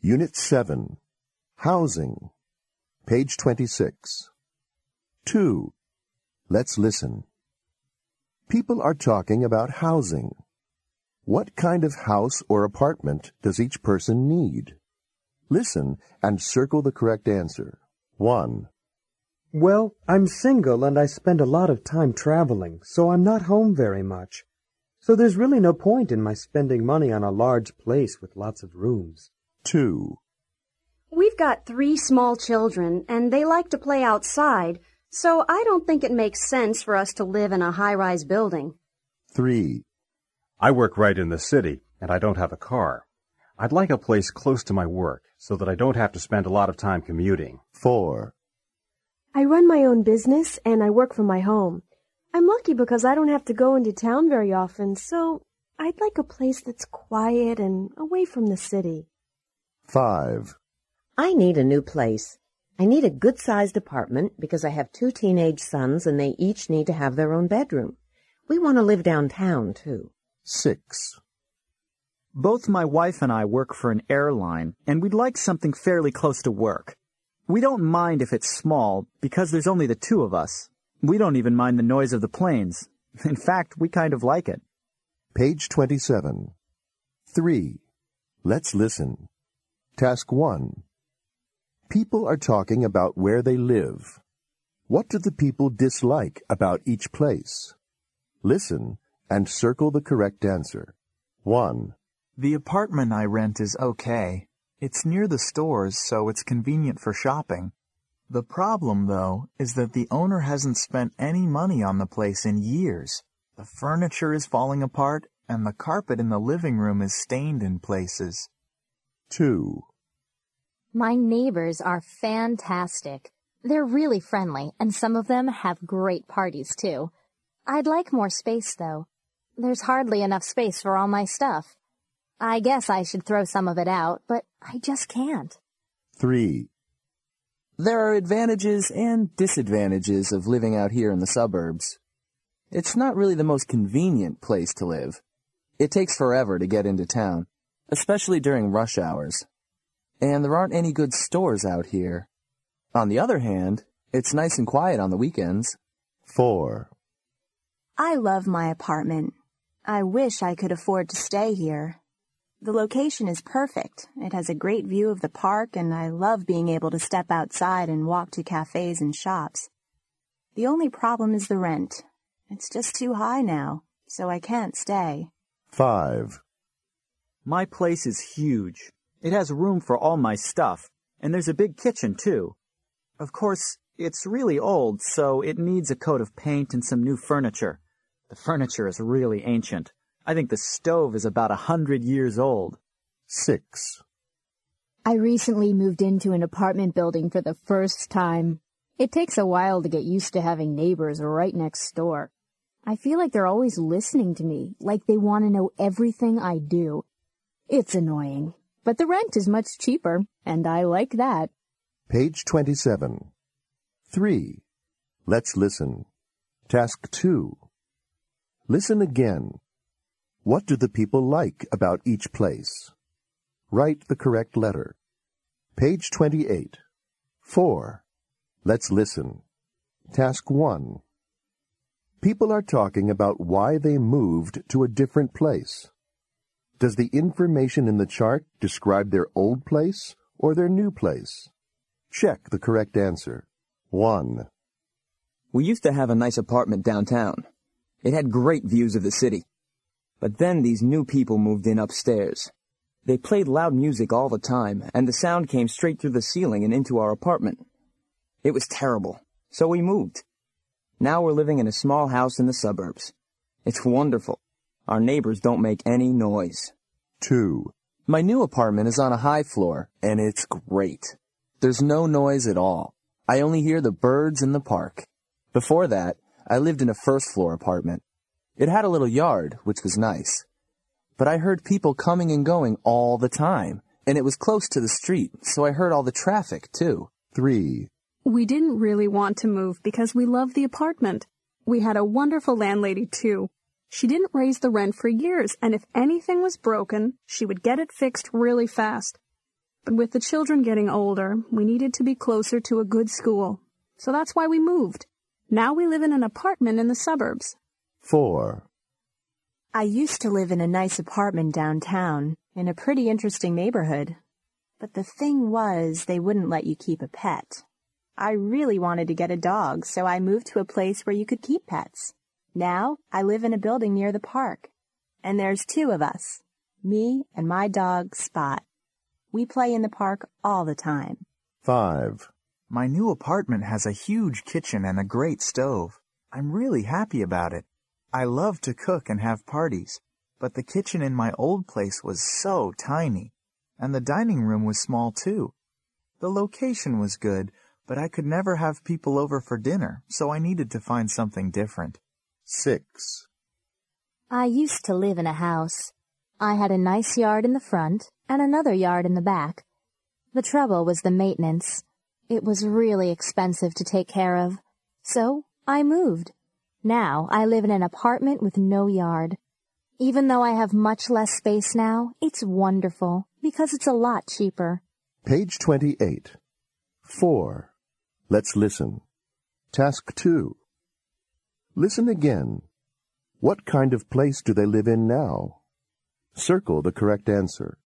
Unit 7. Housing. Page 26. 2. Let's listen. People are talking about housing. What kind of house or apartment does each person need? Listen and circle the correct answer. 1. Well, I'm single and I spend a lot of time traveling, so I'm not home very much. So there's really no point in my spending money on a large place with lots of rooms. 2. We've got 3 small children, and they like to play outside, so I don't think it makes sense for us to live in a high-rise building. 3. I work right in the city, and I don't have a car. I'd like a place close to my work so that I don't have to spend a lot of time commuting. 4. I run my own business, and I work from my home. I'm lucky because I don't have to go into town very often, so I'd like a place that's quiet and away from the city. 5. I need a new place. I need a good-sized apartment because I have 2 teenage sons and they each need to have their own bedroom. We want to live downtown, too. 6. Both my wife and I work for an airline, and we'd like something fairly close to work. We don't mind if it's small because there's only the 2 of us. We don't even mind the noise of the planes. In fact, we kind of like it. Page 27. 3. Let's listen. Task 1. People are talking about where they live. What do the people dislike about each place? Listen and circle the correct answer. 1. The apartment I rent is okay. It's near the stores, so it's convenient for shopping. The problem, though, is that the owner hasn't spent any money on the place in years. The furniture is falling apart, and the carpet in the living room is stained in places. 2. My neighbors are fantastic. They're really friendly, and some of them have great parties, too. I'd like more space, though. There's hardly enough space for all my stuff. I guess I should throw some of it out, but I just can't. 3. There are advantages and disadvantages of living out here in the suburbs. It's not really the most convenient place to live. It takes forever to get into town, especially during rush hours. And there aren't any good stores out here. On the other hand, it's nice and quiet on the weekends. 4. I love my apartment. I wish I could afford to stay here. The location is perfect. It has a great view of the park, and I love being able to step outside and walk to cafes and shops. The only problem is the rent. It's just too high now, so I can't stay. 5. My place is huge. It has room for all my stuff, and there's a big kitchen, too. Of course, it's really old, so it needs a coat of paint and some new furniture. The furniture is really ancient. I think the stove is about 100 years old. 6. I recently moved into an apartment building for the first time. It takes a while to get used to having neighbors right next door. I feel like they're always listening to me, like they want to know everything I do. It's annoying. But the rent is much cheaper, and I like that. Page 27. 3. Let's listen. Task 2. Listen again. What do the people like about each place? Write the correct letter. Page 28. 4. Let's listen. Task 1. People are talking about why they moved to a different place. Does the information in the chart describe their old place or their new place? Check the correct answer. 1. We used to have a nice apartment downtown. It had great views of the city. But then these new people moved in upstairs. They played loud music all the time, and the sound came straight through the ceiling and into our apartment. It was terrible, so we moved. Now we're living in a small house in the suburbs. It's wonderful. Our neighbors don't make any noise. 2. My new apartment is on a high floor, and it's great. There's no noise at all. I only hear the birds in the park. Before that, I lived in a first-floor apartment. It had a little yard, which was nice. But I heard people coming and going all the time, and it was close to the street, so I heard all the traffic, too. 3. We didn't really want to move because we loved the apartment. We had a wonderful landlady, too. She didn't raise the rent for years, and if anything was broken, she would get it fixed really fast. But with the children getting older, we needed to be closer to a good school. So that's why we moved. Now we live in an apartment in the suburbs. 4. I used to live in a nice apartment downtown, in a pretty interesting neighborhood. But the thing was, they wouldn't let you keep a pet. I really wanted to get a dog, so I moved to a place where you could keep pets. Now, I live in a building near the park. And there's 2 of us, me and my dog, Spot. We play in the park all the time. 5. My new apartment has a huge kitchen and a great stove. I'm really happy about it. I love to cook and have parties, but the kitchen in my old place was so tiny, and the dining room was small too. The location was good, but I could never have people over for dinner, so I needed to find something different. 6. I used to live in a house. I had a nice yard in the front and another yard in the back. The trouble was the maintenance. It was really expensive to take care of. So I moved. Now I live in an apartment with no yard. Even though I have much less space now, it's wonderful because it's a lot cheaper. Page 28. 4. Let's listen. Task 2. Listen again. What kind of place do they live in now? Circle the correct answer.